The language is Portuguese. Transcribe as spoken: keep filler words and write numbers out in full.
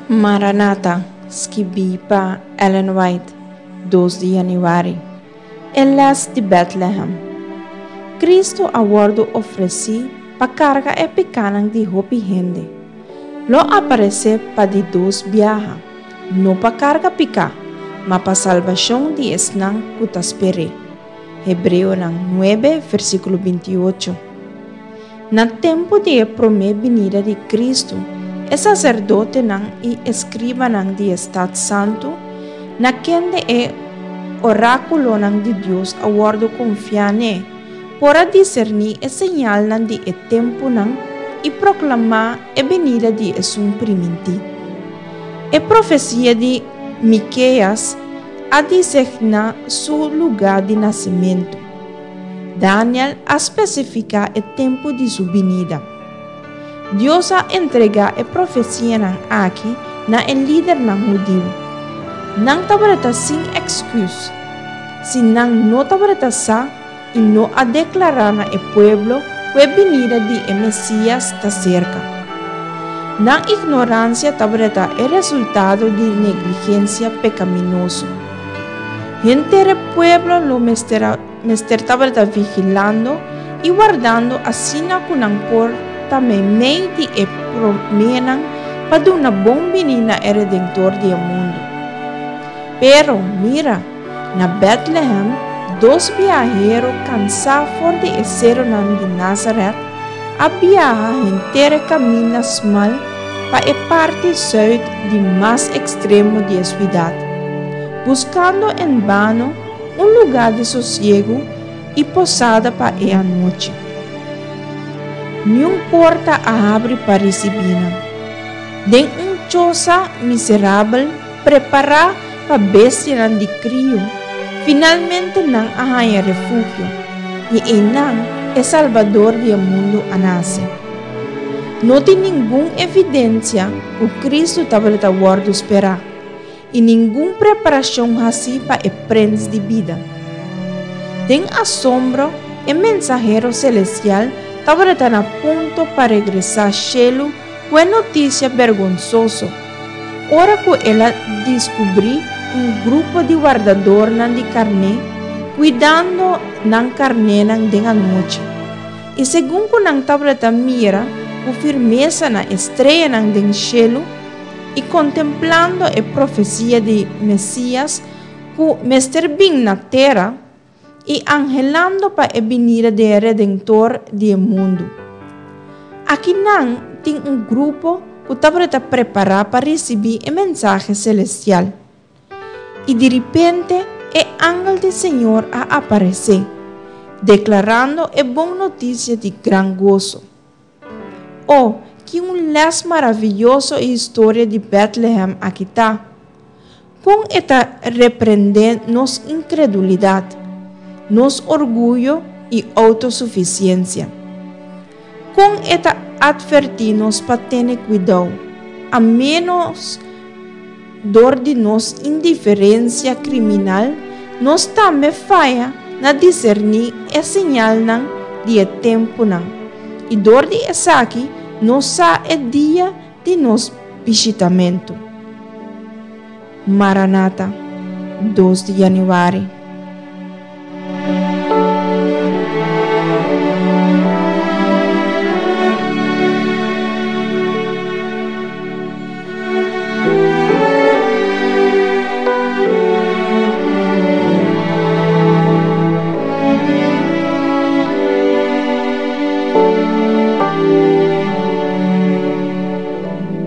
Maranata, escrevi para Ellen White, dois de janeiro. Elas de Bethlehem. Cristo aguardo ofereci para carga e pequena de hopi gente. Lo aparece para de dois viaja, não para carga pica, mas para salvação de esnan cutaspere. Hebreu nove, versículo vinte e oito. No tempo de promessa venida de Cristo, o sacerdote e escriba de Estado Santo, na quem é oráculo de Deus aguardo confiar ne, para discernir e sinal de e tempo e proclamar a venida de Jesus primiti. A profecia de Miqueias a designar seu lugar de nascimento. Daniel a especificar o tempo de sua venida. Deus a entregar a profecia aqui na el líder na judeu. Não tabrata sem excuse. Se não não tabrata sa e não a declarar na el pueblo que a venida de Messias está cerca. Não ignorância tabrata é resultado de negligência pecaminosa. Gente do pueblo lo mester mester tabrata vigilando e guardando assim com não por também meio de e promenan para uma bom menina e redentor do mundo. Pero, mira, na Bethlehem, dois viajeros cansados de ser de Nazaret, a viaja inteira caminha mal para a parte sul de mais extremo de cidade, buscando em vano um lugar de sossego e posada para a noite. Nenhuma porta abre para receber. De um choça miserável, preparar para bestia de crio, finalmente não arranha refúgio, e em não é salvador do mundo a nascer. Não tem nenhuma evidência que Cristo estava a guardar esperar, e nenhuma preparação assim para o príncipe de vida. Tem assombro, o mensageiro celestial estava a ponto para regressar ao cielo com a notícia vergonzosa. Ora que ela descobriu um grupo de guardadores de carne, cuidando da carne da noite. E segundo que não estava a mira, com firmeza na estrela do cielo, e contemplando a profecia de Messias, que mestre bem na terra, e angelando para a venida do Redentor do mundo. Aqui não tem um grupo que estava preparado para receber a mensagem celestial. E de repente, o ángel do Senhor a aparecer, declarando a boa notícia de gran gozo. Oh, que um les maravilhoso história de Bethlehem aqui está. Com esta repreendendo nossa incredulidade, nosso orgulho e autossuficiência. Com esta advertir-nos para ter cuidado, a menos dor de nossa indiferença criminal, nós também falha na discernir a sinal de tempo não. E dor de essa aqui, nós é dia de nosso visitamento. Maranata, dois de janeiro.